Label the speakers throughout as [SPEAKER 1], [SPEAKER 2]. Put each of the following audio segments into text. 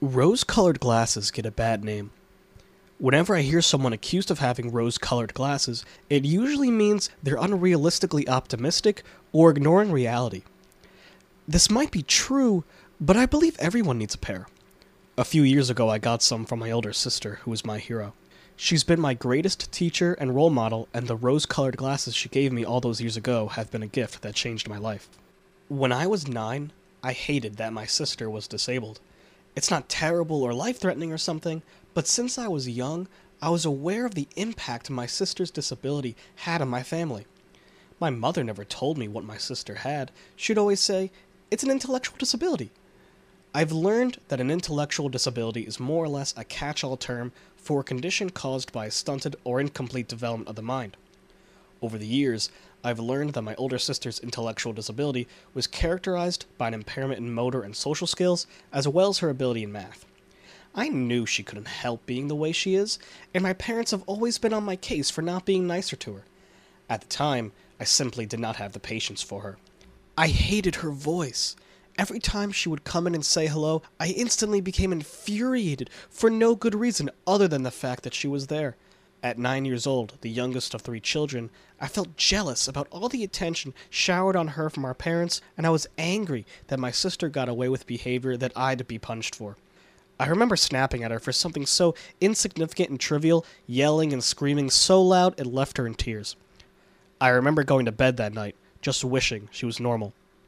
[SPEAKER 1] Rose-colored glasses get a bad name. Whenever I hear someone accused of having rose-colored glasses, it usually means they're unrealistically optimistic or ignoring reality. This might be true, but I believe everyone needs a pair. A few years ago, I got some from my older sister, who is my hero. She's been my greatest teacher and role model, and the rose-colored glasses she gave me all those years ago have been a gift that changed my life. When I was 9, I hated that my sister was disabled. It's not terrible or life-threatening or something, but since I was young, I was aware of the impact my sister's disability had on my family. My mother never told me what my sister had. She'd always say, "It's an intellectual disability." I've learned that an intellectual disability is more or less a catch-all term for a condition caused by a stunted or incomplete development of the mind. Over the years, I've learned that my older sister's intellectual disability was characterized by an impairment in motor and social skills, as well as her ability in math. I knew she couldn't help being the way she is, and my parents have always been on my case for not being nicer to her. At the time, I simply did not have the patience for her. I hated her voice. Every time she would come in and say hello, I instantly became infuriated for no good reason other than the fact that she was there. At 9 years old, the youngest of 3 children, I felt jealous about all the attention showered on her from our parents, and I was angry that my sister got away with behavior that I'd be punished for. I remember snapping at her for something so insignificant and trivial, yelling and screaming so loud it left her in tears. I remember going to bed that night, just wishing she was normal.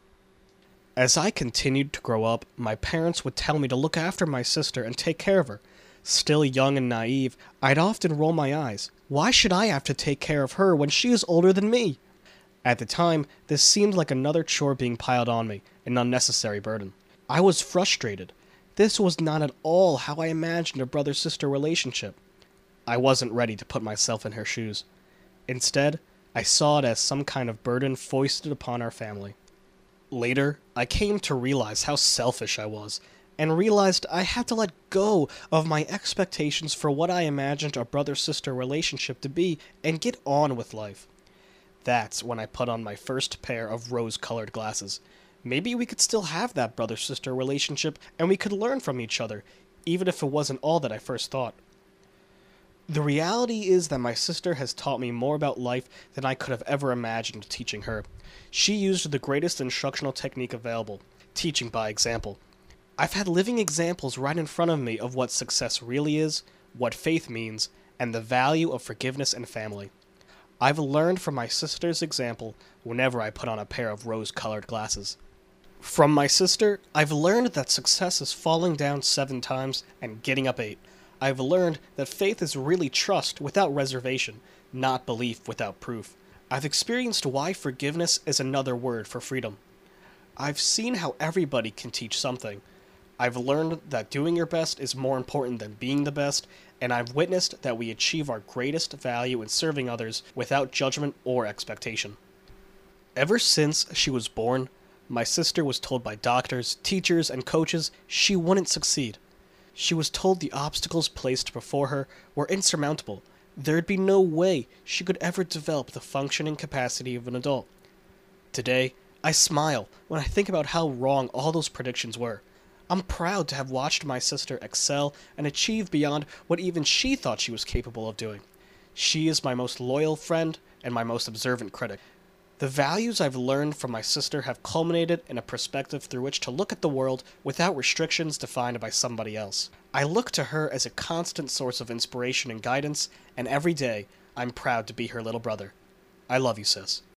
[SPEAKER 1] As I continued to grow up, my parents would tell me to look after my sister and take care of her. Still young and naive, I'd often roll my eyes. Why should I have to take care of her when she is older than me? At the time, this seemed like another chore being piled on me, an unnecessary burden. I was frustrated. This was not at all how I imagined a brother-sister relationship. I wasn't ready to put myself in her shoes. Instead, I saw it as some kind of burden foisted upon our family. Later, I came to realize how selfish I was, and realized I had to let go of my expectations for what I imagined a brother-sister relationship to be and get on with life. That's when I put on my first pair of rose-colored glasses. Maybe we could still have that brother-sister relationship and we could learn from each other, even if it wasn't all that I first thought. The reality is that my sister has taught me more about life than I could have ever imagined teaching her. She used the greatest instructional technique available, teaching by example. I've had living examples right in front of me of what success really is, what faith means, and the value of forgiveness and family. I've learned from my sister's example whenever I put on a pair of rose-colored glasses. From my sister, I've learned that success is falling down 7 times and getting up 8. I've learned that faith is really trust without reservation, not belief without proof. I've experienced why forgiveness is another word for freedom. I've seen how everybody can teach something. I've learned that doing your best is more important than being the best, and I've witnessed that we achieve our greatest value in serving others without judgment or expectation. Ever since she was born, my sister was told by doctors, teachers, and coaches she wouldn't succeed. She was told the obstacles placed before her were insurmountable. There'd be no way she could ever develop the functioning capacity of an adult. Today, I smile when I think about how wrong all those predictions were. I'm proud to have watched my sister excel and achieve beyond what even she thought she was capable of doing. She is my most loyal friend and my most observant critic. The values I've learned from my sister have culminated in a perspective through which to look at the world without restrictions defined by somebody else. I look to her as a constant source of inspiration and guidance, and every day, I'm proud to be her little brother. I love you, sis.